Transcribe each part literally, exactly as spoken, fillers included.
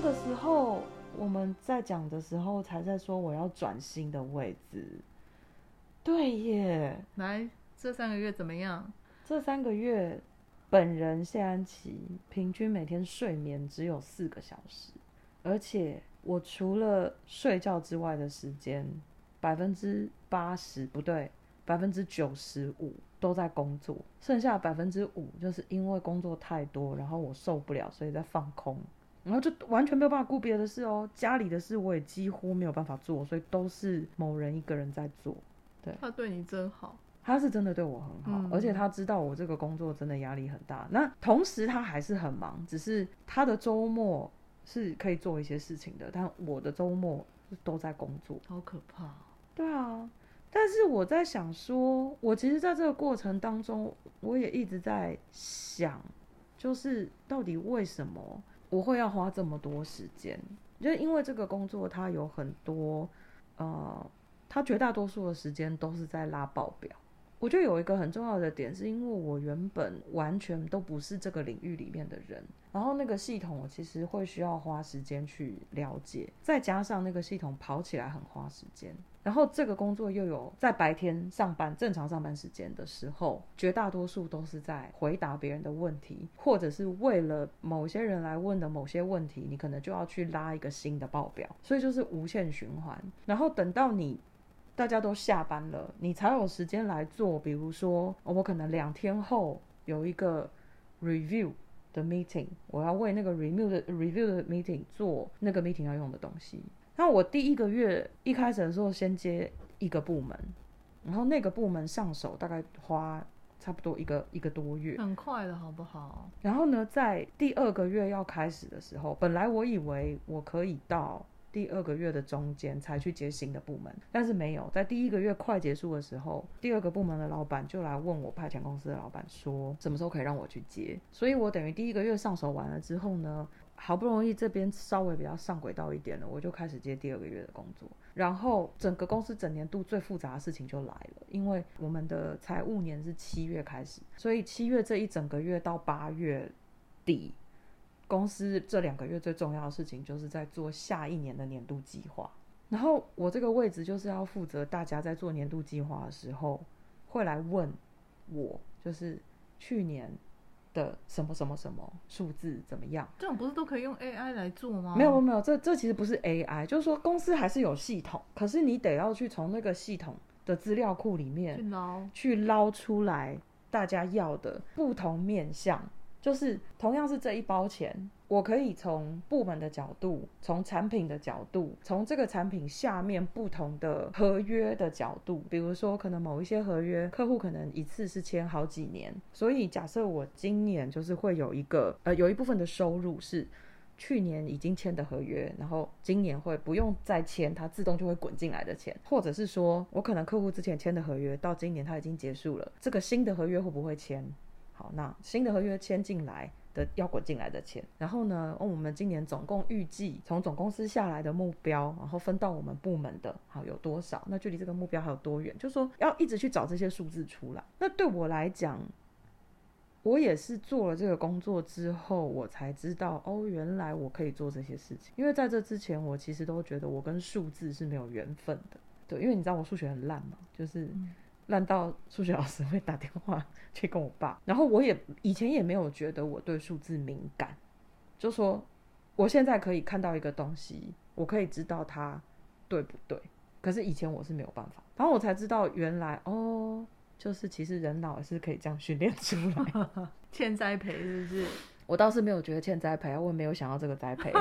个时候我们在讲的时候才在说我要转新的位置。对耶， 来，这三个月怎么样？ 这三个月本人谢安琪平均每天睡眠只有四个小时，而且我除了睡觉之外的时间百分之八十不对百分之九十五都在工作，剩下百分之五就是因为工作太多，然后我受不了，所以在放空，然后就完全没有办法顾别的事哦，家里的事我也几乎没有办法做，所以都是某人一个人在做。对， 他对你真好， 他是真的对我很好、嗯、而且他知道我这个工作真的压力很大，那同时他还是很忙，只是他的周末是可以做一些事情的，但我的周末都在工作。 好可怕。 对啊，但是我在想说，我其实在这个过程当中我也一直在想，就是到底为什么我会要花这么多时间，就是因为这个工作它有很多呃他绝大多数的时间都是在拉报表。我觉得有一个很重要的点是因为我原本完全都不是这个领域里面的人，然后那个系统我其实会需要花时间去了解，再加上那个系统跑起来很花时间，然后这个工作又有在白天上班正常上班时间的时候，绝大多数都是在回答别人的问题，或者是为了某些人来问的某些问题，你可能就要去拉一个新的报表，所以就是无限循环。然后等到你大家都下班了，你才有时间来做，比如说、哦、我可能两天后有一个 review 的 meeting， 我要为那个 review 的 review 的 meeting 做那个 meeting 要用的东西。那我第一个月一开始的时候先接一个部门，然后那个部门上手大概花差不多一个一个多月， 很快的好不好？ 然后呢在第二个月要开始的时候，本来我以为我可以到第二个月的中间才去接新的部门，但是没有，在第一个月快结束的时候，第二个部门的老板就来问我派遣公司的老板说什么时候可以让我去接，所以我等于第一个月上手完了之后呢，好不容易这边稍微比较上轨道一点了，我就开始接第二个月的工作。然后整个公司整年度最复杂的事情就来了，因为我们的财务年是七月开始，所以七月这一整个月到八月底，公司这两个月最重要的事情就是在做下一年的年度计划。然后我这个位置就是要负责大家在做年度计划的时候会来问我，就是去年的什么什么什么数字怎么样。 这种不是都可以用 A I 来做吗？ 没有没有，这这其实不是 A I， 就是说公司还是有系统，可是你得要去从那个系统的资料库里面去捞去捞出来大家要的不同面向。就是同样是这一包钱，我可以从部门的角度，从产品的角度，从这个产品下面不同的合约的角度，比如说可能某一些合约客户可能一次是签好几年，所以假设我今年就是会有一个呃有一部分的收入是去年已经签的合约，然后今年会不用再签，它自动就会滚进来的钱，或者是说我可能客户之前签的合约到今年它已经结束了，这个新的合约会不会签，好，那新的合约签进来的要滚进来的钱，然后呢、哦、我们今年总共预计从总公司下来的目标，然后分到我们部门的好有多少，那距离这个目标还有多远，就是说要一直去找这些数字出来。那对我来讲，我也是做了这个工作之后我才知道，哦，原来我可以做这些事情。因为在这之前我其实都觉得我跟数字是没有缘分的。对，因为你知道我数学很烂嘛，就是烂到数学老师会打电话去跟我爸，然后我也以前也没有觉得我对数字敏感，就说我现在可以看到一个东西，我可以知道它对不对，可是以前我是没有办法。然后我才知道原来哦，就是其实人脑也是可以这样训练出来欠栽培是不是？ 我倒是没有觉得欠栽培，我也没有想要这个栽培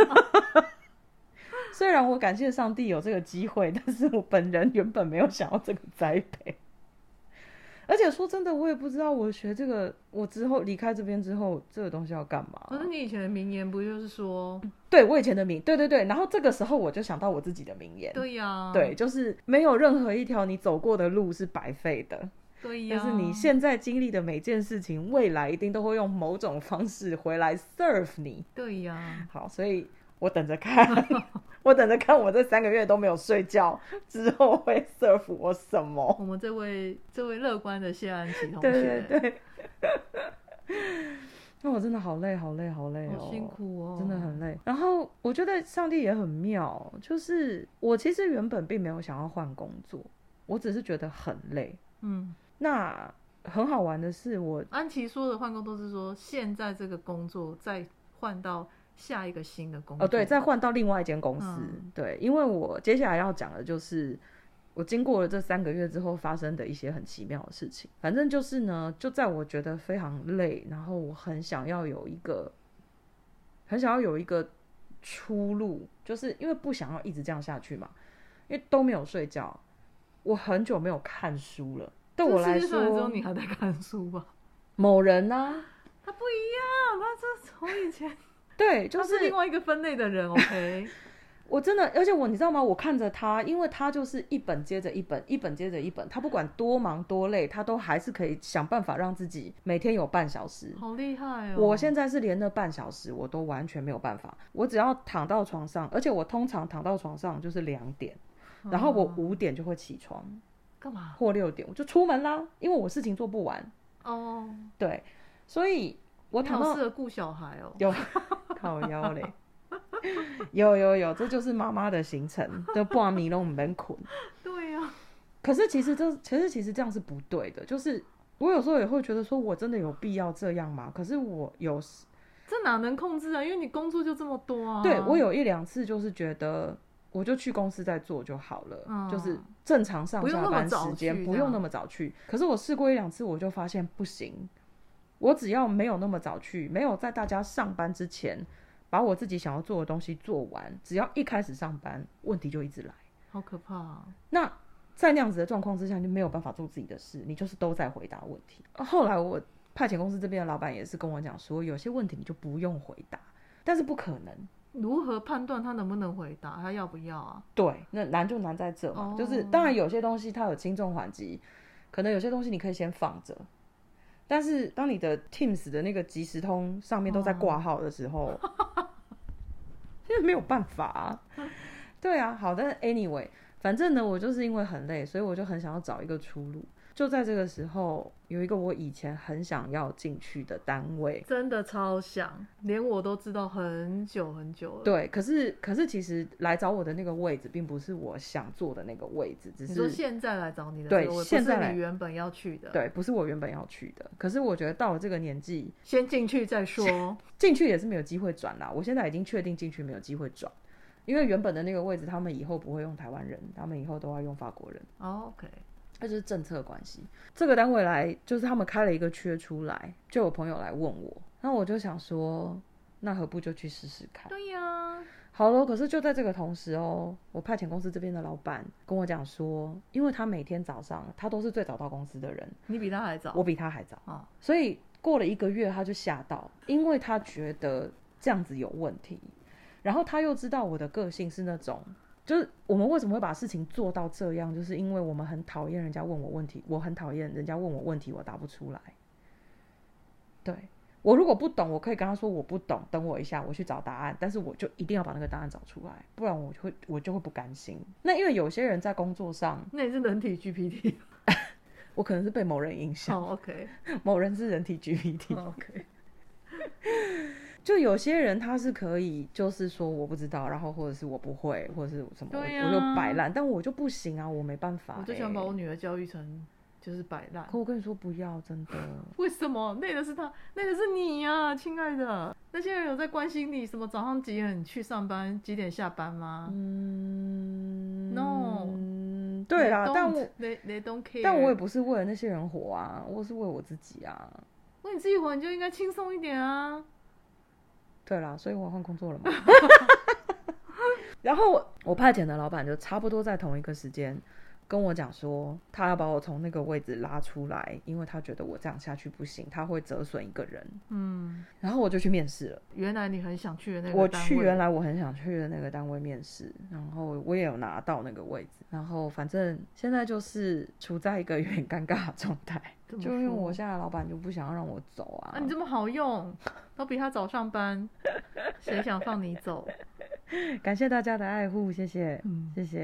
虽然我感谢上帝有这个机会，但是我本人原本没有想要这个栽培。而且说真的，我也不知道我学这个，我之后离开这边之后，这个东西要干嘛。 可是你以前的名言不就是说， 对，我以前的名，对对对，然后这个时候我就想到我自己的名言， 对呀、啊， 对，就是没有任何一条你走过的路是白费的， 对呀、啊， 就是你现在经历的每件事情，未来一定都会用某种方式回来 serve 你， 对呀、啊， 好，所以我等着看我等着看我这三个月都没有睡觉之后会 serve 我什么。 我们这位这位乐观的谢安琪同学， 对对对那我真的好累好累好累哦， 好辛苦哦， 真的很累。然后我觉得上帝也很妙，就是我其实原本并没有想要换工作，我只是觉得很累。 嗯， 那很好玩的是我， 安琪说的换工作是说现在这个工作再换到下一个新的工作， 哦对，再换到另外一间公司。 嗯、 对，因为我接下来要讲的就是我经过了这三个月之后发生的一些很奇妙的事情。反正就是呢，就在我觉得非常累，然后我很想要有一个很想要有一个出路，就是因为不想要一直这样下去嘛，因为都没有睡觉，我很久没有看书了。对我来这世界上只有说， 你还在看书吧？ 某人啊， 他不一样，他这从以前对，就他是另外一个分类的人。OK， 我真的，而且我你知道吗？我看着他，因为他就是一本接着一本，一本接着一本，他不管多忙多累，他都还是可以想办法让自己每天有半小时。 好厉害哦！ 我现在是连那半小时我都完全没有办法，我只要躺到床上，而且我通常躺到床上就是两点，然后我五点就会起床， 干嘛？ 或六点我就出门啦，因为我事情做不完。 哦， 对，所以我躺到你好适合顾小孩哦。 有靠腰嘞。有有有，这就是妈妈的行程，就半暝都不免困。 对呀、啊， 可是其实这其实其实这样是不对的，就是我有时候也会觉得说，我真的有必要这样吗？可是我有时这哪能控制啊？因为你工作就这么多啊。 对我有一两次就是觉得，我就去公司再做就好了，嗯、就是正常上下班时间不用那么早去。可是我试过一两次，我就发现不行，我只要没有那么早去，没有在大家上班之前把我自己想要做的东西做完，只要一开始上班，问题就一直来， 好可怕啊！ 那在那样子的状况之下，你就没有办法做自己的事，你就是都在回答问题。后来我派遣公司这边的老板也是跟我讲说，有些问题你就不用回答，但是不可能。 如何判断他能不能回答，他要不要啊？ 对，那难就难在这嘛， oh. 就是当然有些东西它有轻重缓急，可能有些东西你可以先放着。但是当你的 Teams 的那个即时通上面都在挂号的时候，因为没有办法啊。对啊，好，但是 anyway， 反正呢，我就是因为很累，所以我就很想要找一个出路。就在这个时候，有一个我以前很想要进去的单位， 真的超想，连我都知道很久很久了。 对，可是可是其实来找我的那个位置，并不是我想做的那个位置，只是你说现在来找你的， 对，现在不是你原本要去的， 对，不是我原本要去的。可是我觉得到了这个年纪， 先进去再说， 进去也是没有机会转啦。我现在已经确定进去没有机会转，因为原本的那个位置，他们以后不会用台湾人，他们以后都要用法国人。 哦、oh, OK。 那就是政策关系。这个单位来，就是他们开了一个缺出来，就有朋友来问我，那我就想说，那何不就去试试看？ 对呀、啊， 好了。可是就在这个同时哦，我派遣公司这边的老板跟我讲说，因为他每天早上他都是最早到公司的人， 你比他还早， 我比他还早啊， 所以过了一个月他就吓到，因为他觉得这样子有问题，然后他又知道我的个性是那种。就是我们为什么会把事情做到这样，就是因为我们很讨厌人家问我问题，我很讨厌人家问我问题我答不出来。对，我如果不懂，我可以跟他说我不懂，等我一下，我去找答案，但是我就一定要把那个答案找出来，不然我就会我就会不甘心。那因为有些人在工作上， 那也是人体 G P T， 我可能是被某人影响。 哦、oh, OK， 某人是人体 G P T、 oh, OK。 就有些人他是可以，就是说我不知道，然后或者是我不会，或者是什么， 对啊、 我就摆烂，但我就不行啊，我没办法、欸。 我就想把我女儿教育成就是摆烂。 可我跟你说不要，真的。 为什么？累的是他，累的是你呀、啊，亲爱的。那些人有在关心你什么早上几点去上班，几点下班吗？嗯 ，No。 对啦，但我 they they don't care。 但我也不是为了那些人活啊，我是为我自己啊。 为你自己活，你就应该轻松一点啊。 对啦，所以我换工作了嘛。然后我我派遣的老板就差不多在同一个时间跟我讲说，他要把我从那个位置拉出来，因为他觉得我这样下去不行，他会折损一个人。嗯，然后我就去面试了。 原来你很想去的那个我单位， 去原来我很想去的那个单位面试，然后我也有拿到那个位置，然后反正现在就是处在一个有点尴尬的状态，就因为我现在的老板就不想要让我走啊。 啊，你这么好用，都比他早上班，谁想放你走？ 感谢大家的爱护，谢谢，嗯、谢谢。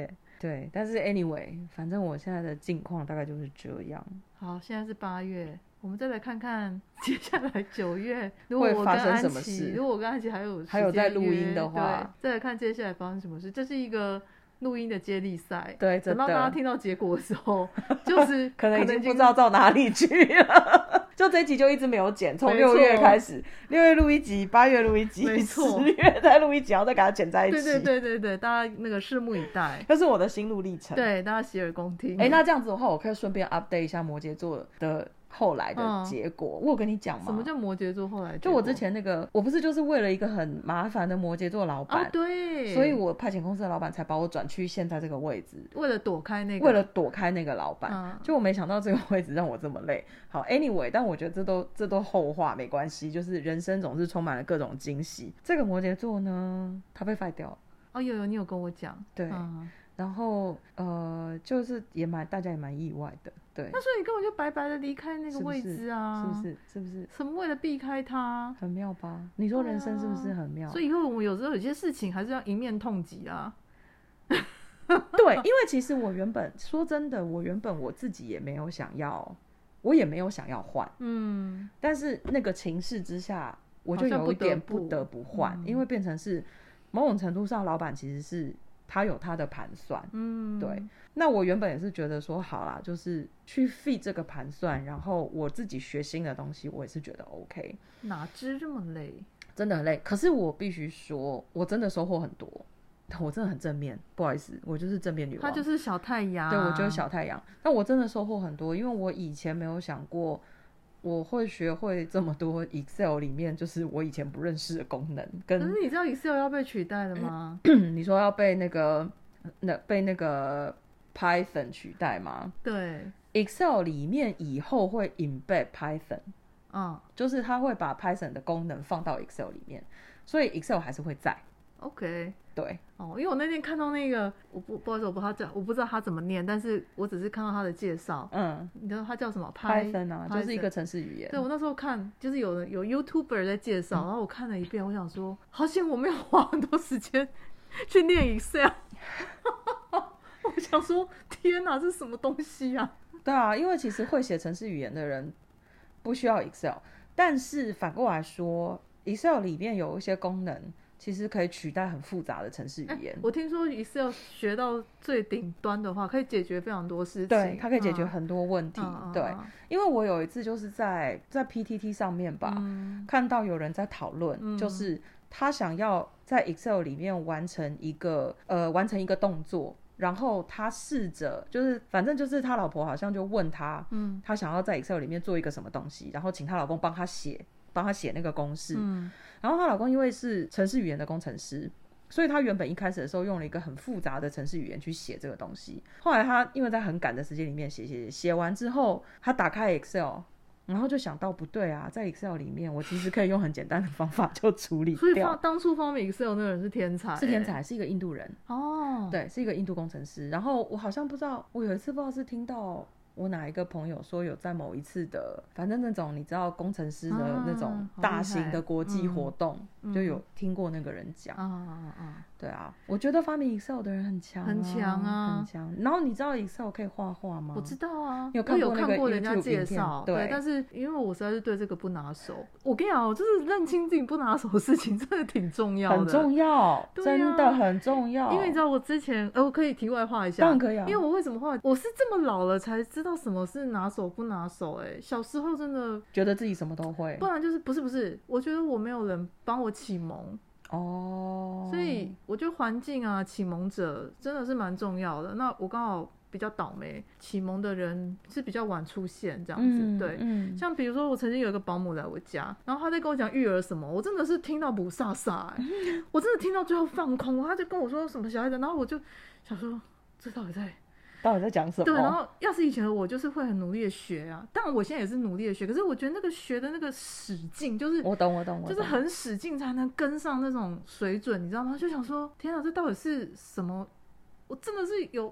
对，但是 anyway 反正我现在的境况大概就是这样。 好，现在是八月，我们再来看看接下来九月如果我跟会发生安什么事， 琪如果我跟安琪还有还有在录音的话， 对，再来看接下来发生什么事。这是一个录音的接力赛， 对，等到大家听到结果的时候就是可能已经不知道到哪里去了就这一集就一直没有剪，从六月开始，六月录一集，八月录一集， 没错， 十月再录一集，然后再给它剪在一起。 对对对对对，大家那个拭目以待， 这是我的心路历程。 对，大家洗耳恭听。 哎，那这样子的话，我可以顺便 update 一下摩羯座的后来的结果。嗯、我有跟你讲吗？ 什么叫摩羯座后来的结果？就我之前那个，我不是就是为了一个很麻烦的摩羯座老板、 哦，对， 所以我派遣公司的老板才把我转去现在这个位置， 为了躲开那个， 为了躲开那个老板。 嗯、 就我没想到这个位置让我这么累。好 ，anyway， 但我觉得这都这都后话，没关系。就是人生总是充满了各种惊喜。这个摩羯座呢，他被 fire 掉了。 哦，有有，你有跟我讲。 对。嗯，然后呃，就是也蛮大家也蛮意外的，对。 那所以你根本就白白的离开那个位置啊， 是不是？是不是？ 什么为了避开他？ 很妙吧？你说人生是不是很妙？ 啊、所以以后我们有时候有些事情还是要一面痛击啊。 对，因为其实我原本说真的，我原本我自己也没有想要，我也没有想要换，嗯，但是那个情势之下，我就有一点不得不换，因为变成是某种程度上，老板其实是。他有他的盘算，嗯，对。那我原本也是觉得说，好啦，就是去 feed 这个盘算，然后我自己学新的东西，我也是觉得 OK。 哪知这么累？ 真的很累。可是我必须说，我真的收获很多，我真的很正面。不好意思，我就是正面女王。 她就是小太阳。 对，我就是小太阳。但我真的收获很多，因为我以前没有想过。我会学会这么多 Excel 里面就是我以前不认识的功能，跟可是你知道 Excel 要被取代了吗？ 你说要被那个那被那个 Python 取代吗？ 对 ，Excel 里面以后会 embed Python， 嗯，就是它会把 Python 的功能放到 Excel 里面，所以 Excel 还是会在。 OK， 对， 哦，因为我那天看到那个，我不不好意思，我不知道我不知道他怎么念，但是我只是看到他的介绍，嗯，你知道他叫什么 ？Python 啊， Python 就是一个程式语言。 对，我那时候看，就是有有 YouTuber 在介绍，嗯、然后我看了一遍，我想说，好险我没有花很多时间去念 Excel， 我想说，天哪，这是什么东西啊？ 对啊，因为其实会写程式语言的人不需要 Excel， 但是反过来说 ，Excel 里面有一些功能。其实可以取代很复杂的程式语言、欸。 我听说 Excel 学到最顶端的话，可以解决非常多事情。 对，它可以解决很多问题。 嗯、 对、嗯，因为我有一次就是在在 P T T 上面吧、嗯，看到有人在讨论、嗯，就是他想要在 Excel 里面完成一个呃完成一个动作，然后他试着就是反正就是他老婆好像就问他，嗯，他想要在 Excel 里面做一个什么东西，然后请他老公帮他写。帮他写那个公式、嗯、然后她老公因为是程式语言的工程师，所以他原本一开始的时候用了一个很复杂的程式语言去写这个东西，后来他因为在很赶的时间里面写写写写完之后，他打开 Excel， 然后就想到不对啊，在 Excel 里面我其实可以用很简单的方法就处理掉。 所以当初发明 Excel 那个人是天才、欸、 是天才，是一个印度人哦，对，是一个印度工程师。然后我好像不知道，我有一次不知道是听到我哪一个朋友说有在某一次的反正那种你知道工程师的那种大型的国际活动、嗯、就有听过那个人讲、嗯嗯嗯、对啊，我觉得发明 Excel 的人很强、啊、 很强啊， 很强。然后你知道 Excel 可以画画吗？ 我知道啊， 你有看过那个 YouTube 我有看过人家介绍， 对, 对，但是因为我实在是对这个不拿手。我跟你讲，就是认清自己不拿手的事情真的挺重要的， 很重要、啊、真的很重要。 因为你知道我之前呃，我可以题外话一下， 当然可以啊。 因为我为什么画，我是这么老了才知道什么是拿手不拿手、欸、小时候真的觉得自己什么都会， 不然就是不是不是我觉得我没有人帮我启蒙哦，所以我觉得环境啊启蒙者真的是蛮重要的。那我刚好比较倒霉，启蒙的人是比较晚出现这样子、嗯、对、嗯、像比如说我曾经有一个保姆来我家，然后他在跟我讲育儿什么，我真的是听到不飒飒、欸嗯、我真的听到最后放空，他就跟我说什么小孩子，然后我就想说这到底在到底在讲什么？ 对，然后要是以前的我就是会很努力的学啊，但我现在也是努力的学，可是我觉得那个学的那个使劲，就是我懂我懂我懂， 就是很使劲才能跟上那种水准，你知道吗？就想说天啊，这到底是什么？我真的是有，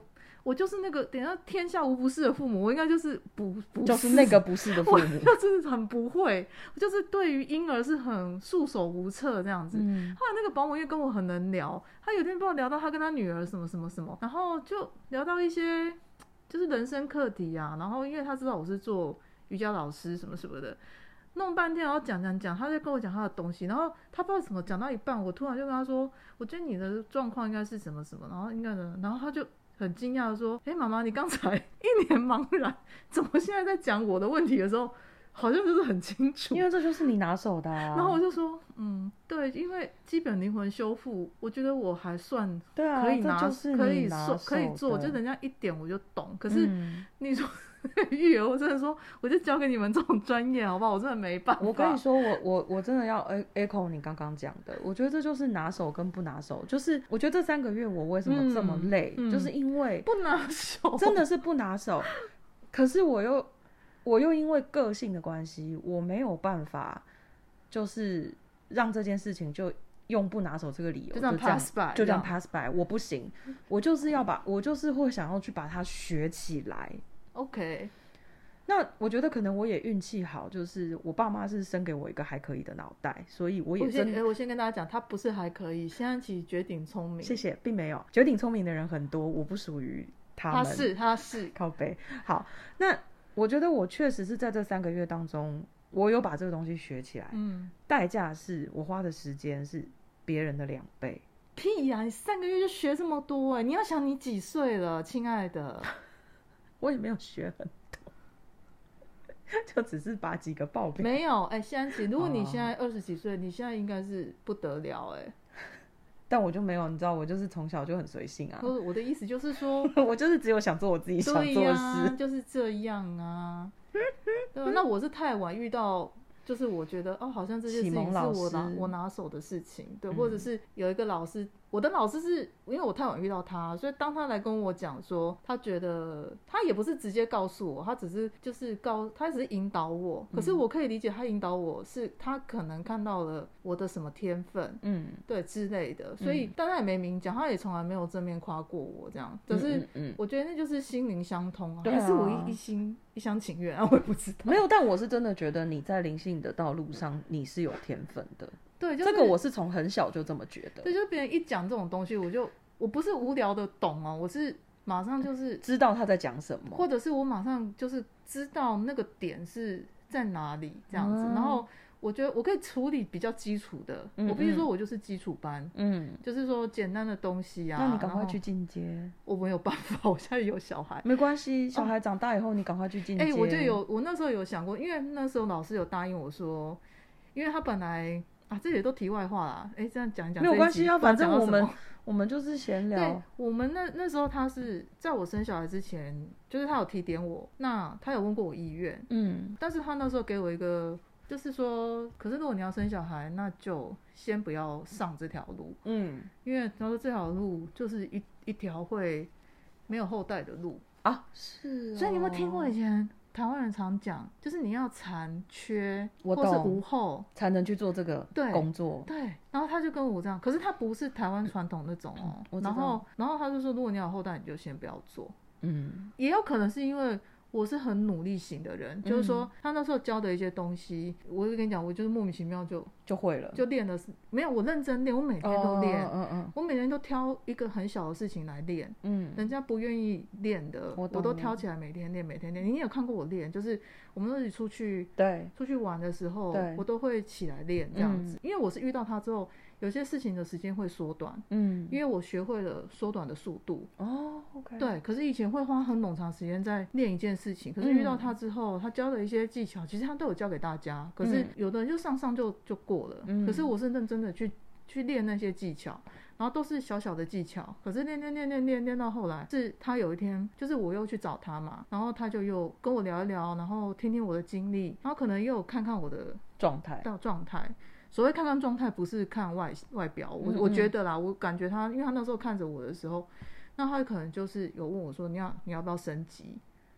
我就是那个等一下天下无不是的父母，我应该就是不不就是那个不是的父母， 我就是很不会，我就是对于婴儿是很束手无策这样子。嗯、后来那个保姆因为跟我很能聊，他有天不知道聊到他跟他女儿什么什么什么，然后就聊到一些就是人生课题啊，然后因为他知道我是做瑜伽老师什么什么的，弄半天然后讲讲讲，他在跟我讲他的东西，然后他不知道怎么讲到一半，我突然就跟他说，我觉得你的状况应该是什么什么，然后应该的，然后他就很惊讶的说，哎，妈妈你刚才一脸茫然，怎么现在在讲我的问题的时候好像就是很清楚， 因为这就是你拿手的啊。 然后我就说嗯对，因为基本灵魂修复我觉得我还算对啊， 可以拿， 这就是可以你拿手的可以做，就人家一点我就懂，可是你说、嗯、育儿我真的说我就交给你们这种专业好不好，我真的没办法。 我跟你说我我我真的要 echo 你刚刚讲的，我觉得这就是拿手跟不拿手，就是我觉得这三个月我为什么这么累、嗯嗯、就是因为不拿手， 真的是不拿手可是我又我又因为个性的关系我没有办法就是让这件事情就用不拿手这个理由就这样 pass by， 就这样 pass by， 我不行，我就是要把我就是会想要去把它学起来。 OK， 那我觉得可能我也运气好，就是我爸妈是生给我一个还可以的脑袋，所以我也真我先、欸、我先跟大家讲他不是还可以，现在其实绝顶聪明。 谢谢，并没有，绝顶聪明的人很多，我不属于他们。 他是他是靠北。好，那我觉得我确实是在这三个月当中我有把这个东西学起来，嗯，代价是我花的时间是别人的两倍。 屁呀、啊、你三个月就学这么多，你要想你几岁了亲爱的我也没有学很多就只是把几个报表没有哎，现在如果你现在二十几岁、哦、你现在应该是不得了哎， 但我就没有，你知道我就是从小就很随性啊。 我的意思就是说我就是只有想做我自己想做的事、 啊、就是这样啊对吧？那我是太晚遇到就是我觉得哦，好像这件事情是我拿我拿手的事情，对、嗯，或者是有一个老师，我的老师是因为我太晚遇到他，所以当他来跟我讲说，他觉得他也不是直接告诉我，他只是就是告，他只是引导我，可是我可以理解他引导我是他可能看到了我的什么天分，嗯，对之类的，所以、嗯、但他也没明讲，他也从来没有正面夸过我这样，可是我觉得那就是心灵相通啊， 对啊， 还是我一一心一厢情愿啊，我也不知道， 没有，但我是真的觉得你在灵性的道路上你是有天分的， 对、就是， 这个我是从很小就这么觉得。 对，就别人一讲这种东西，我就我不是无聊的懂哦，我是马上就是知道他在讲什么， 或者是我马上就是知道那个点是在哪里这样子，嗯、然后我觉得我可以处理比较基础的，嗯嗯我必须说我就是基础班，嗯，就是说简单的东西啊。 那你赶快去进阶。 我没有办法，我现在有小孩。 没关系，小孩长大以后、哦、你赶快去进阶。 哎、欸，我就有，我那时候有想过，因为那时候老师有答应我说，因为他本来啊，这也都题外话啦，哎、欸，这样讲一讲没有关系啊，反正我们我们就是闲聊。 对，我们那那时候他是在我生小孩之前，就是他有提点我，那他有问过我意愿，嗯，但是他那时候给我一个。就是说，可是如果你要生小孩，那就先不要上这条路，嗯，因为他说这条路就是一一条会没有后代的路啊，是、哦。 所以你有没有听过以前台湾人常讲，就是你要残缺或是无后才能去做这个工作， 对。对，然后他就跟我这样，可是他不是台湾传统那种哦、喔，然后然后他就说，如果你要有后代，你就先不要做，嗯，也有可能是因为。我是很努力型的人、嗯、就是说他那时候教的一些东西，我就跟你讲，我就是莫名其妙就就会了， 就练了，没有我认真练，我每天都练、哦嗯嗯、我每天都挑一个很小的事情来练，嗯，人家不愿意练的 我, 我都挑起来每天练每天练。你有看过我练，就是我们一起出去对出去玩的时候我都会起来练这样子、嗯、因为我是遇到他之后有些事情的时间会缩短，嗯，因为我学会了缩短的速度哦 ，OK， 对，可是以前会花很冗长时间在练一件事情，可是遇到他之后、嗯、他教的一些技巧其实他都有教给大家，可是有的人就上上就就过了、嗯、可是我是认真的去去练那些技巧，然后都是小小的技巧，可是练练练练练练到后来是他有一天就是我又去找他嘛，然后他就又跟我聊一聊，然后听听我的经历，然后可能又看看我的状态到状态，所谓看看状态不是看外外表，我我觉得啦，我感觉他，因为他那时候看着我的时候，那他可能就是有问我说，你要你要不要升级？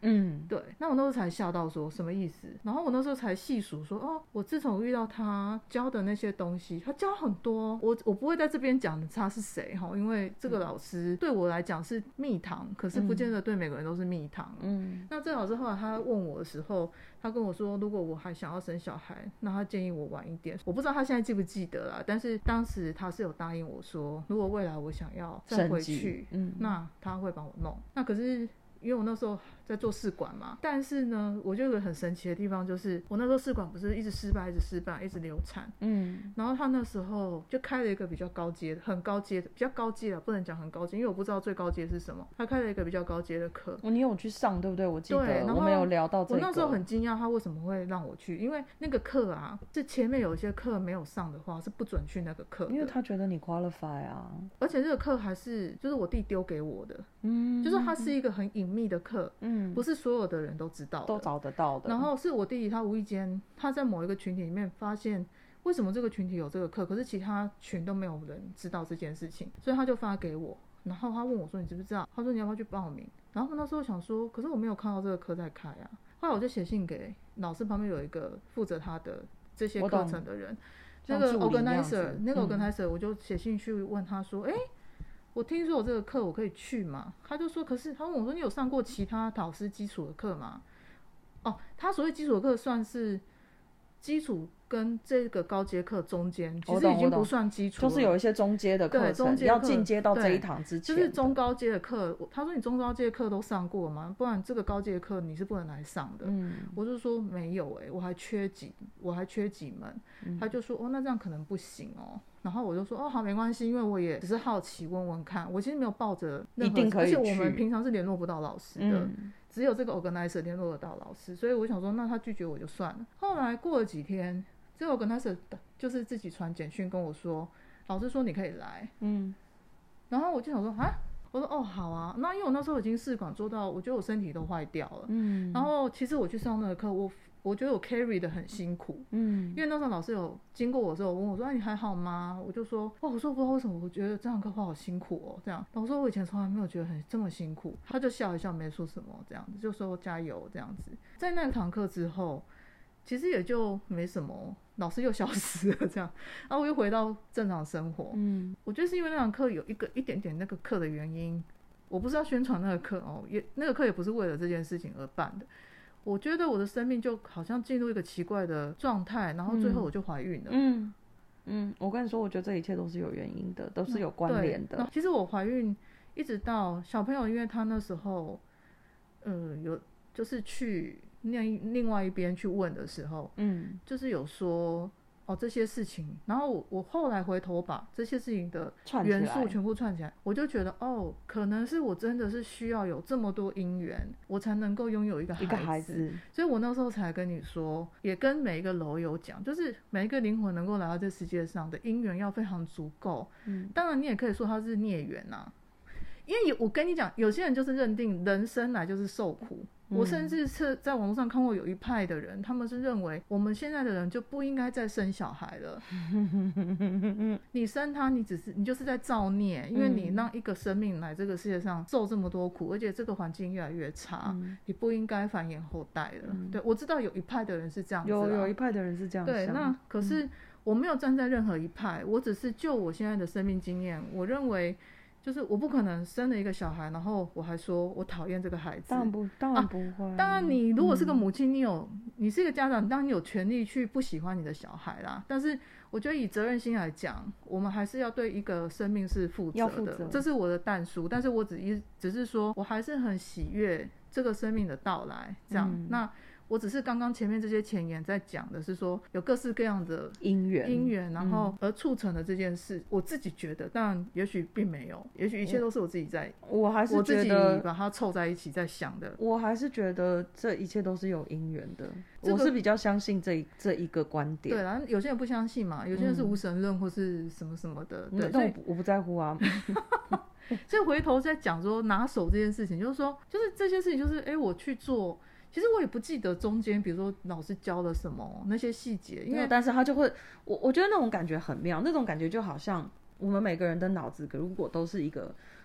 嗯，对。那我那时候才吓到说什么意思，然后我那时候才细数说，哦，我自从遇到他教的那些东西，他教很多，我我不会在这边讲他是谁哈，因为这个老师对我来讲是蜜糖，可是不见得对每个人都是蜜糖。嗯，那这老师后来他问我的时候，他跟我说，如果我还想要生小孩，那他建议我晚一点。我不知道他现在记不记得啦，但是当时他是有答应我说，如果未来我想要再回去，嗯，那他会帮我弄。那可是因为我那时候在做试管嘛，但是呢，我就有个很神奇的地方，就是我那时候试管不是一直失败，一直失败，一直流产，嗯，然后他那时候就开了一个比较高阶的，很高阶的，比较高阶的，不能讲很高阶，因为我不知道最高阶是什么。他开了一个比较高阶的课， 哦，你有去上对不对？我记得我们有聊到这个。 我那时候很惊讶，他为什么会让我去，因为那个课啊，是前面有一些课没有上的话，是不准去那个课， 因为他觉得你 qualify 啊， 而且这个课还是就是我弟丢给我的，嗯，就是它是一个很隐秘的课，嗯，不是所有的人都知道的， 都找得到的。 然后是我弟弟他无意间他在某一个群体里面发现，为什么这个群体有这个课，可是其他群都没有人知道这件事情，所以他就发给我，然后他问我说你知不知道，他说你要不要去报名，然后那时候想说，可是我没有看到这个课在开啊，后来我就写信给老师，旁边有一个负责他的这些课程的人，那个 organizer 那个 organizer 我就写信去问他说，哎、欸，我听说我这个课我可以去吗？他就说，可是他问我说，你有上过其他导师基础的课吗？哦，他所谓基础的课算是基础跟这个高阶课中间，其实已经不算基础了， 就是有一些中阶的课程，要进阶到这一堂之前， 就是中高阶的课。他说你中高阶的课都上过吗？不然这个高阶的课你是不能来上的。嗯，我就说没有哎、欸，我还缺几，我还缺几门。嗯、他就说哦，那这样可能不行哦。然后我就说哦好，没关系，因为我也只是好奇问问看，我其实没有抱着一定可以去， 而且我们平常是联络不到老师的。嗯，只有这个 organizer 联络得到老师，所以我想说那他拒绝我就算了。后来过了几天，这个 organizer 就是自己传简讯跟我说，老师说你可以来。嗯，然后我就想说啊，我说哦好啊，那因为我那时候已经试管做到我觉得我身体都坏掉了。嗯，然后其实我去上那个课，我我觉得我 carry 的很辛苦。嗯，因为那时候老师有经过我的时候问我说、啊、你还好吗？我就说哇，我说我不知道为什么我觉得这堂课好辛苦哦，这样。我说我以前从来没有觉得很这么辛苦，他就笑一笑没说什么，这样子就说加油这样子。在那堂课之后其实也就没什么，老师又消失了这样，然后我又回到正常生活。嗯，我觉得是因为那堂课有一个一点点那个课的原因，我不是要宣传那个课哦，也那个课也不是为了这件事情而办的。我觉得我的生命就好像进入一个奇怪的状态，然后最后我就怀孕了。 嗯嗯，我跟你说，我觉得这一切都是有原因的，都是有关联的。 嗯、其实我怀孕一直到小朋友，因为他那时候，呃，有就是去另另外一边去问的时候，嗯，就是有说哦这些事情，然后 我, 我后来回头把这些事情的元素全部串起来，我就觉得哦，可能是我真的是需要有这么多因缘，我才能够拥有一个孩子， 一个孩子， 所以我那时候才跟你说，也跟每一个楼友讲，就是每一个灵魂能够来到这世界上的因缘要非常足够。嗯，当然你也可以说它是孽缘啊，因为我跟你讲，有些人就是认定人生来就是受苦。我甚至是在网络上看过有一派的人，他们是认为我们现在的人就不应该再生小孩了。你生他，你只是你就是在造孽，因为你让一个生命来这个世界上受这么多苦，而且这个环境越来越差，嗯、你不应该繁衍后代了。嗯、对，我知道有一派的人是这样子， 有有一派的人是这样想。 对，那可是我没有站在任何一派，我只是就我现在的生命经验，我认为。就是我不可能生了一个小孩，然后我还说我讨厌这个孩子。 当然不，当然不会。啊、 当然，你如果是个母亲，你有，你是一个家长，当然你有权利去不喜欢你的小孩啦。但是，我觉得以责任心来讲，我们还是要对一个生命是负责的。 要负责， 这是我的但书。但是我只一只是说，我还是很喜悦这个生命的到来。这样，嗯、那。我只是刚刚前面这些前言在讲的是说有各式各样的因缘因缘，然后而促成的这件事，嗯、我自己觉得，当然也许并没有，也许一切都是我自己在， 我还是觉得我自己把它凑在一起在想的。 我还是觉得这一切都是有因缘的，这个，我是比较相信这一这一个观点。 对啦，有些人不相信嘛，有些人是无神论或是什么什么的。 嗯、对，但我不我不在乎啊。 所以回头在讲说拿手这件事情，就是说，就是这些事情，就是哎、欸，我去做。其实我也不记得中间，比如说老师教了什么那些细节，因为但是他就会，我我觉得那种感觉很妙，那种感觉就好像我们每个人的脑子如果都是一个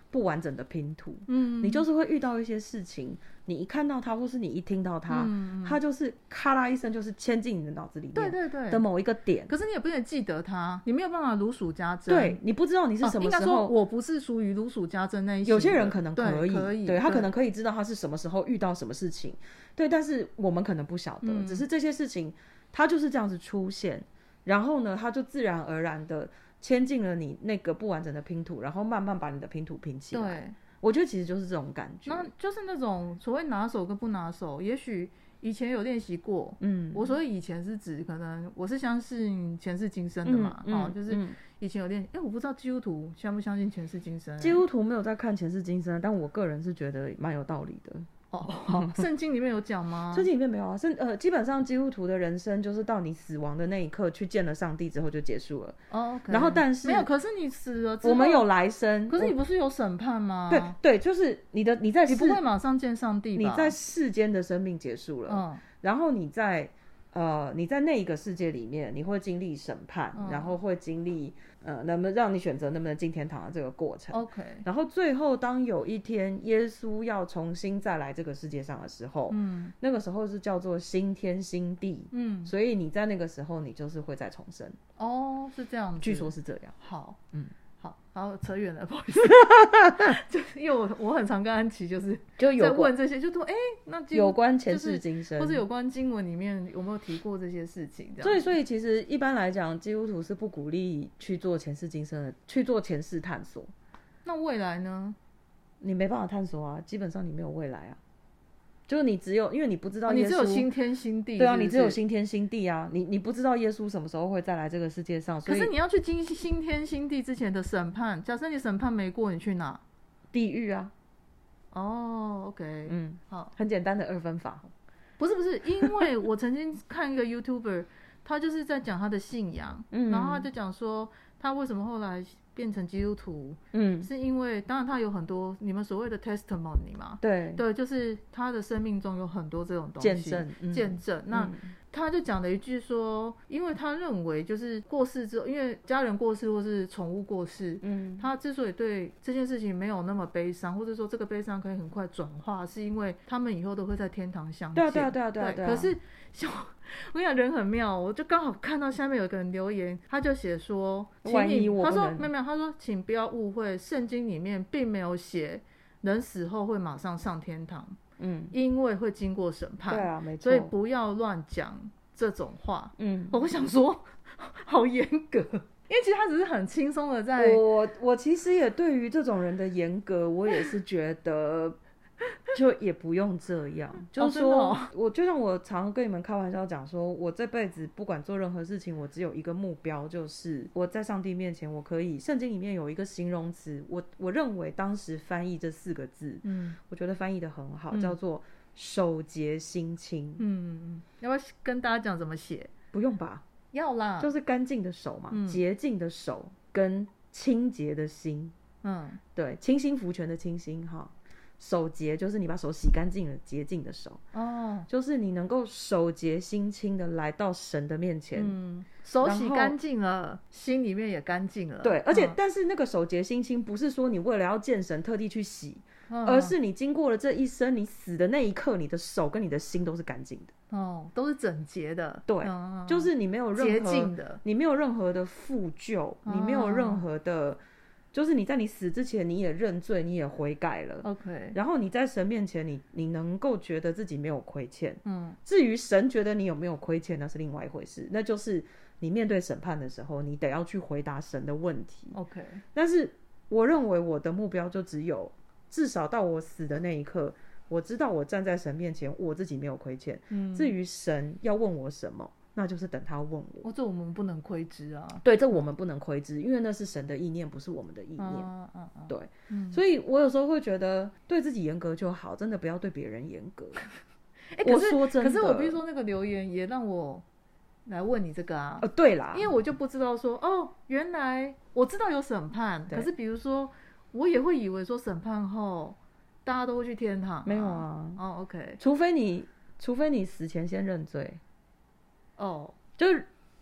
不完整的拼图。嗯，你就是会遇到一些事情，你一看到它，或是你一听到它，嗯、它就是咔啦一声，就是嵌进你的脑子里面，对对对的某一个点。 可是你也不能记得它，你没有办法如数家珍。 对，你不知道你是什么时候。哦、应该说我不是属于如数家珍那一型。 有些人可能可以， 对，可以对，他可能可以知道他是什么时候遇到什么事情，对，但是我们可能不晓得，嗯、只是这些事情它就是这样子出现，然后呢，它就自然而然的牵进了你那个不完整的拼图，然后慢慢把你的拼图拼起来。对，我觉得其实就是这种感觉。 那就是那种所谓拿手跟不拿手，也许以前有练习过。嗯，我所谓以前是指可能我是相信前世今生的嘛，嗯嗯、哦，就是以前有练。哎、嗯，我不知道基督徒相不相信前世今生、欸。 基督徒没有在看前世今生，但我个人是觉得蛮有道理的。 哦，圣经里面有讲吗？ 圣经里面没有啊，圣呃，基本上基督徒的人生就是到你死亡的那一刻去见了上帝之后就结束了。哦、okay 然后但是没有，可是你死了之后， 我们有来生， 可是你不是有审判吗？ 对对，就是你的你在你不会马上见上帝吧？ 你在世间的生命结束了，嗯，然后你在呃你在那一个世界里面，你会经历审判，嗯、然后会经历。呃，能不能让你选择能不能进天堂的这个过程 ？OK。 然后最后，当有一天耶稣要重新再来这个世界上的时候，嗯，那个时候是叫做新天新地，嗯，所以你在那个时候，你就是会再重生。 哦，是这样子， 据说是这样。 好，嗯。好，好，扯远了，不好意思。就因为我我很常跟安琪就是就在问这些，就说哎、欸，那有关前世今生， 就是、或者有关经文里面有没有提过这些事情？ 所以，所以其实一般来讲，基督徒是不鼓励去做前世今生的，去做前世探索。 那未来呢？ 你没办法探索啊，基本上你没有未来啊。就是你只有，因为你不知道耶稣、哦、 你只有新天新地， 对啊，是是你只有新天新地啊，你你不知道耶稣什么时候会再来这个世界上，所以可是你要去经新天新地之前的审判，假设你审判没过，你去哪？ 地狱啊。 哦 ，OK， 嗯，好，很简单的二分法。 不是不是，因为我曾经看一个 YouTuber， 他就是在讲他的信仰，嗯、然后他就讲说他为什么后来变成基督徒，嗯，是因为当然他有很多你们所谓的 testimony 嘛， 对对，就是他的生命中有很多这种东西见证，嗯、 见证。那、嗯、他就讲了一句说，因为他认为就是过世之后，因为家人过世或是宠物过世，嗯，他之所以对这件事情没有那么悲伤，或者说这个悲伤可以很快转化，是因为他们以后都会在天堂相见。 对啊对啊对啊对啊对啊。 可是像我跟你讲人很妙，我就刚好看到下面有一个人留言，他就写说， 万一我他说没有没有，他说请不要误会，圣经里面并没有写人死后会马上上天堂，嗯，因为会经过审判， 对啊没错， 所以不要乱讲这种话，嗯，我想说好严格，因为其实他只是很轻松的在， 我我其实也对于这种人的严格，我也是觉得。就也不用这样，就是说、哦哦、我就像我常跟你们开玩笑讲说，我这辈子不管做任何事情，我只有一个目标，就是我在上帝面前，我可以圣经里面有一个形容词，我我认为当时翻译这四个字，嗯，我觉得翻译得很好，嗯、叫做手洁心清。 嗯，要不要跟大家讲怎么写？ 不用吧？ 要啦， 就是干净的手嘛，洁净、嗯、的手跟清洁的心，嗯，对，清心福全的清心哈。手洁就是你把手洗干净了，洁净的手哦，就是你能够手洁心清的来到神的面前，嗯， 手洗干净了，心里面也干净了， 对，而且、嗯、但是那个手洁心清不是说你为了要见神特地去洗，嗯、而是你经过了这一生，你死的那一刻，你的手跟你的心都是干净的， 哦，都是整洁的， 对，嗯、就是你没有任何洁净的， 你没有任何的负疚，嗯、你没有任何的。就是你在你死之前，你也认罪，你也悔改了 ，OK。 然后你在神面前你，你你能够觉得自己没有亏欠，嗯。至于神觉得你有没有亏欠，那是另外一回事，那就是你面对审判的时候，你得要去回答神的问题 ，OK。 但是我认为我的目标就只有，至少到我死的那一刻，我知道我站在神面前，我自己没有亏欠。嗯。至于神要问我什么，那就是等他问我、 哦、这我们不能窥知啊， 对，这我们不能窥知，因为那是神的意念，不是我们的意念、啊啊啊、对、嗯、所以我有时候会觉得对自己严格就好，真的不要对别人严格、 欸、我说真的，可是我必须说那个留言也让我来问你这个啊、 呃、对啦， 因为我就不知道说哦，原来我知道有审判，可是比如说我也会以为说审判后大家都会去天堂、啊、 没有啊， 哦 OK， 除非你除非你死前先认罪哦， oh. 就是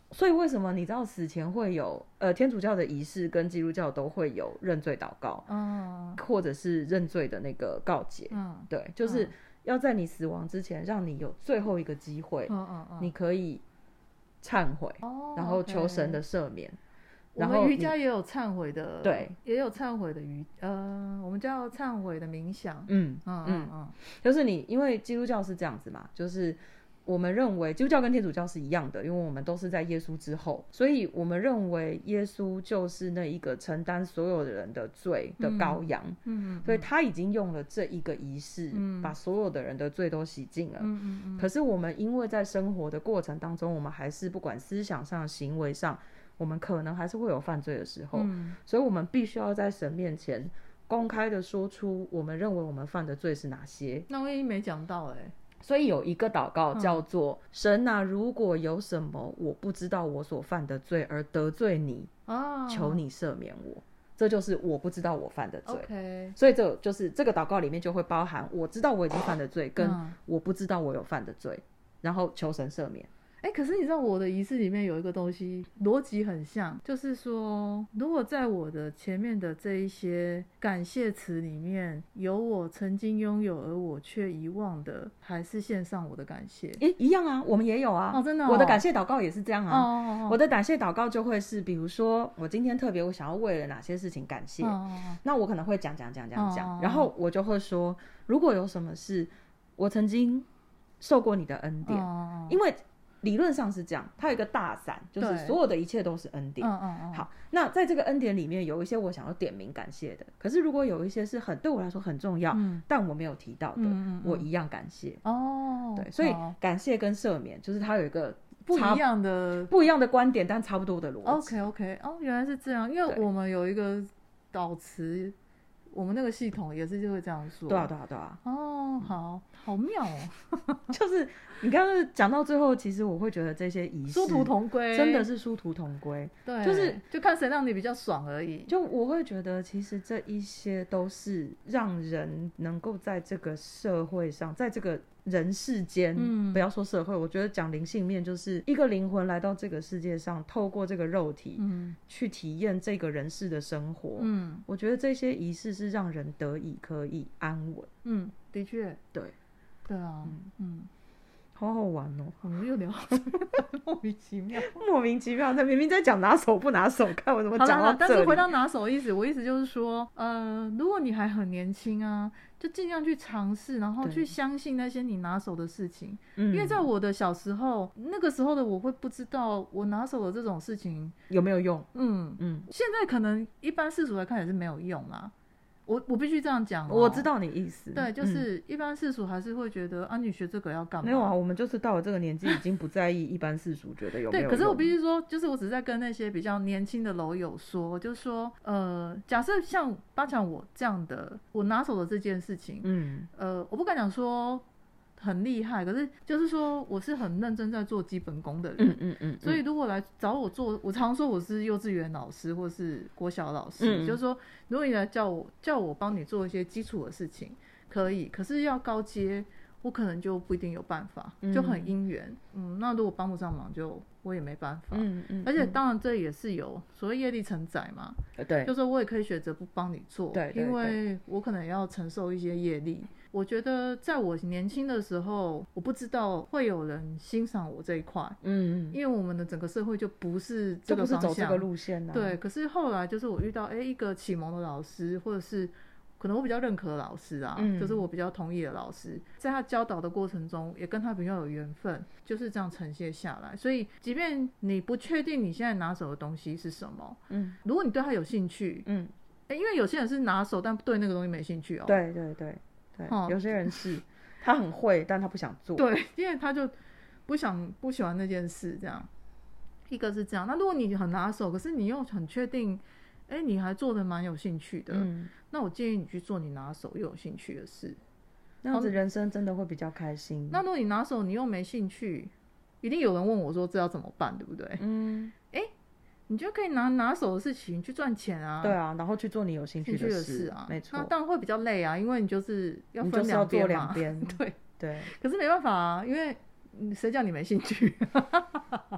所以为什么你知道死前会有呃天主教的仪式跟基督教都会有认罪祷告，嗯，或者是认罪的那个告解，嗯，对，就是要在你死亡之前让你有最后一个机会，嗯嗯嗯，你可以忏悔，哦，然后求神的赦免。 我们瑜伽也有忏悔的， 对， 也有忏悔的瑜，呃，我们叫忏悔的冥想，嗯嗯嗯嗯，就是你因为基督教是这样子嘛，就是我们认为基督教跟天主教是一样的，因为我们都是在耶稣之后，所以我们认为耶稣就是那一个承担所有人的罪的羔羊，嗯嗯，所以他已经用了这一个仪式，嗯，把所有的人的罪都洗净了，嗯嗯嗯。可是我们因为在生活的过程当中，我们还是不管思想上、行为上，我们可能还是会有犯罪的时候，嗯，所以我们必须要在神面前公开的说出我们认为我们犯的罪是哪些。 那我已经没讲到哎、欸。 所以有一个祷告叫做、嗯、神啊，如果有什么我不知道我所犯的罪而得罪你、哦、求你赦免我，这就是我不知道我犯的罪、okay. 所以这就是这个祷告里面就会包含我知道我已经犯的罪跟我不知道我有犯的罪、嗯、然后求神赦免。 哎、欸，可是你知道我的仪式里面有一个东西逻辑很像，就是说如果在我的前面的这一些感谢词里面有我曾经拥有而我却遗忘的，还是献上我的感谢。 哎、欸，一样啊，我们也有啊。 哦，真的、哦、 我的感谢祷告也是这样啊。 哦哦哦， 我的感谢祷告就会是比如说我今天特别我想要为了哪些事情感谢，哦哦哦，那我可能会讲讲讲讲讲，然后我就会说如果有什么事我曾经受过你的恩典，哦哦哦，因为理论上是这样，它有一个大伞，就是所有的一切都是恩典。嗯嗯嗯。好，那在这个恩典里面有一些我想要点名感谢的，可是如果有一些是很对我来说很重要、嗯、但我没有提到的、嗯嗯嗯、我一样感谢。哦，对，所以感谢跟赦免就是它有一个不一样的不一样的观点，但差不多的逻辑。 OK OK， 哦，原来是这样，因为我们有一个导词，我们那个系统也是就会这样说。 对啊对啊对啊。 哦，好好妙哦。 就是你刚刚讲到最后，其实我会觉得这些仪式殊途同归， 真的是殊途同归。 对， 就是就看谁让你比较爽而已。 就我会觉得其实这一些都是让人能够在这个社会上，在这个人世间、嗯、不要说社会，我觉得讲灵性面，就是一个灵魂来到这个世界上，透过这个肉体、嗯、去体验这个人世的生活、嗯、我觉得这些仪式是让人得以可以安稳。 嗯，的确， 对对啊，嗯嗯， 好好玩哦。 我们又聊莫名其妙莫名其妙，他明明在讲拿手不拿手，看我怎么讲到这里。 但是回到拿手的意思，我意思就是说呃，如果你还很年轻啊，就尽量去尝试，然后去相信那些你拿手的事情。因为在我的小时候，那个时候的我会不知道我拿手的这种事情有没有用。 嗯嗯，现在可能一般世俗来看也是没有用啦。我我必须这样讲、哦、 我知道你意思。 对，就是一般世俗还是会觉得、嗯、啊，你学这个要干嘛？ 没有啊，我们就是到了这个年纪已经不在意一般世俗觉得有没有用。 对，可是我必须说，就是我只是在跟那些比较年轻的楼友说，就是说呃，假设像八强我这样的，我拿手的这件事情，嗯，呃，我不敢讲说很厉害，可是就是说我是很认真在做基本功的人。嗯嗯 嗯, 嗯，所以如果来找我做，我常说我是幼稚园老师或是国小老师、嗯、就是说如果你来叫我叫我帮你做一些基础的事情可以，可是要高阶我可能就不一定有办法，就很因缘。 嗯, 嗯，那如果帮不上忙就我也没办法。嗯嗯，而且当然这也是有所谓业力承载嘛。对，就是我也可以选择不帮你做。对，因为我可能要承受一些业力。我觉得在我年轻的时候，我不知道会有人欣赏我这一块。嗯嗯，因为我们的整个社会就不是这个方向，就不是走这个路线啊。对，可是后来就是我遇到哎一个启蒙的老师，或者是可能我比较认可的老师啊、嗯、就是我比较同意的老师，在他教导的过程中也跟他比较有缘分，就是这样呈现下来。所以即便你不确定你现在拿手的东西是什么，嗯，如果你对他有兴趣，嗯，因为有些人是拿手但对那个东西没兴趣哦。对对对对、哦、有些人是他很会但他不想做。对，因为他就不想不喜欢那件事，这样一个是这样。那如果你很拿手，可是你又很确定哎，你还做得蛮有兴趣的、嗯、那我建议你去做你拿手又有兴趣的事，那样子人生真的会比较开心。那如果你拿手你又没兴趣，一定有人问我说这要怎么办，对不对？嗯，哎，你就可以拿拿手的事情去赚钱啊。对啊，然后去做你有兴趣的 事, 的事啊，没错。那当然会比较累啊，因为你就是要分两边嘛，你就是要做两边。对对，可是没办法啊，因为谁叫你没兴趣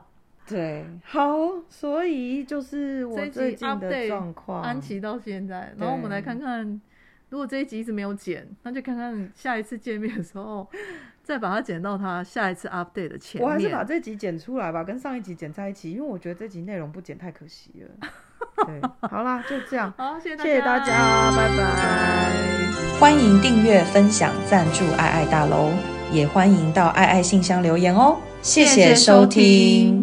对，好，所以就是我最近的状况， 安琪到现在，然后我们来看看，如果这一集一直没有剪，那就看看下一次见面的时候，再把它剪到它下一次 update 的前面。 我还是把这集剪出来吧，跟上一集剪在一起，因为我觉得这集内容不剪太可惜了。对，好啦，就这样。 好，谢谢大家， 谢谢大家，拜拜。 欢迎订阅、分享、赞助爱爱大楼，也欢迎到爱爱信箱留言哦。谢谢收听。